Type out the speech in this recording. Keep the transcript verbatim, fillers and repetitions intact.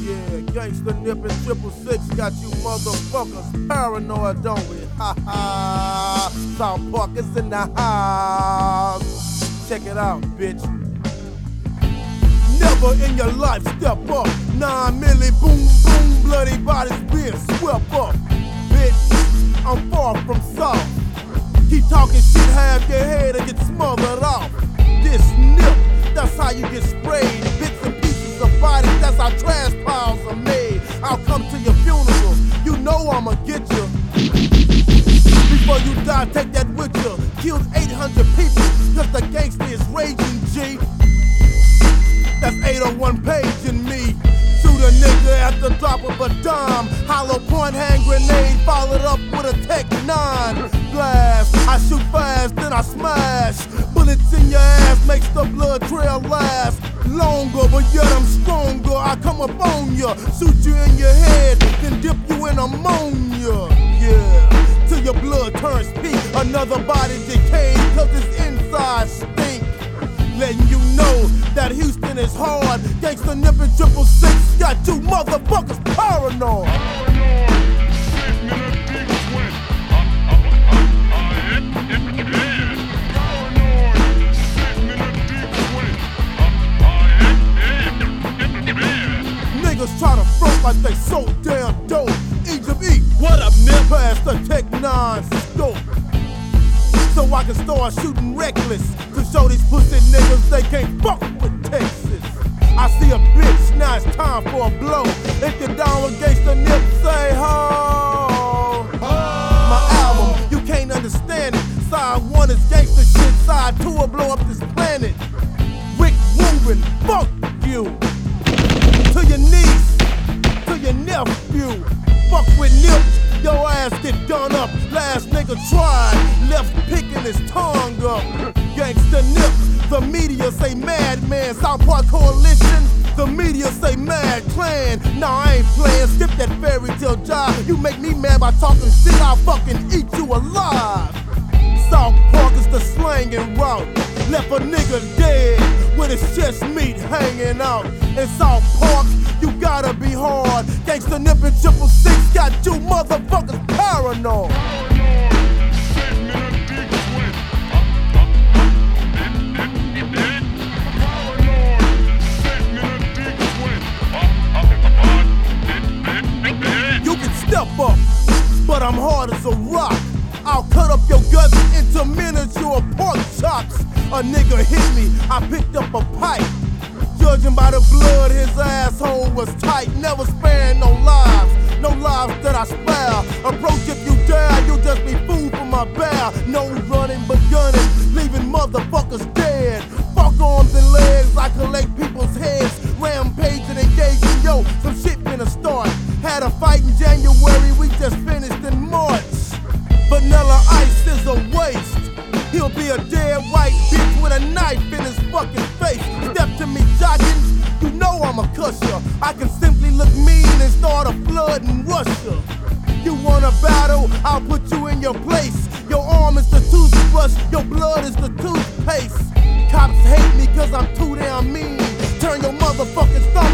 Yeah, Gangsta Nip and Triple Six got you motherfuckers paranoid, don't we? Ha ha. South Park is in the house. Check it out, bitch. Never in your life step up. Nine milli, boom, boom, bloody bodies being swept up. Bitch, I'm far from soft. Keep talking shit, have your head and get smothered off. This nip, that's how you get sprayed. Bits and pieces of bodies, that's how trash piles are made. I'll come to your funeral, you know I'ma get you. Before you die, take that with you. Killed eight hundred people, cause the gangster is raging, G. That's eight oh one page in me. Shoot a nigga at the drop of a dime. Hollow point hand grenade, followed up with a Tech nine. Blast, I shoot fast, then I smash. Bullets in your ass makes the blood trail last longer, but yet I'm stronger. I come up on ya, shoot you in your head, then dip you in ammonia. Yeah, till your blood turns pink. Another body decayed, cause its inside stink. Letting you know that Houston is hard. Gangsta Nip and Triple Six got you motherfuckers paranoid. Niggas try to front like they so damn dope. Egypt E, what up, Nip? Pass the Tech nine scope, so I can start shooting reckless to show these pussy niggas they can't fuck with Texas. I see a bitch, now it's time for a blow. If you're down with Gangsta Nip, say ho. My album, you can't understand it. Side one is gangsta shit, side two will blow up this planet. Rick Rubin, fuck you. To your niece, to your nephew. Fuck with Nip, your ass get done up. Last nigga tried, left picking his tongue up. Gangsta Nip, the media say madman. South Park Coalition, the media say mad clan. Nah, I ain't playing, skip that fairy tale jive. You make me mad by talking shit, I'll fucking eat you alive. South Park is the slanging route. Left a nigga dead with his chest meat hanging out. In South Park, you gotta be hard. Gangsta Nip and Triple Six got you motherfuckers paranoid. You can step up, but I'm hard as a rock. I'll cut up your guts into miniature pork chops. A nigga hit me, I picked up a pipe. Judging by the blood, his asshole was tight. Never sparing no lives, no lives that I spare. Approach if you dare, you'll just be food for my bear. No running but gunning, leaving motherfuckers dead. Fuck arms and legs, I collect people's heads. Rampaging, engaging, yo, some shit finna start. Had a fight in January, we just finished in March. Vanilla Ice is a waste. He'll be a dead white bitch with a knife in his fucking face. Step to me jogging, you know I'm a cusser. I can simply look mean and start a flood in Russia. You wanna battle, I'll put you in your place. Your arm is the toothbrush, your blood is the toothpaste. Cops hate me cause I'm too damn mean. Turn your motherfucking stomach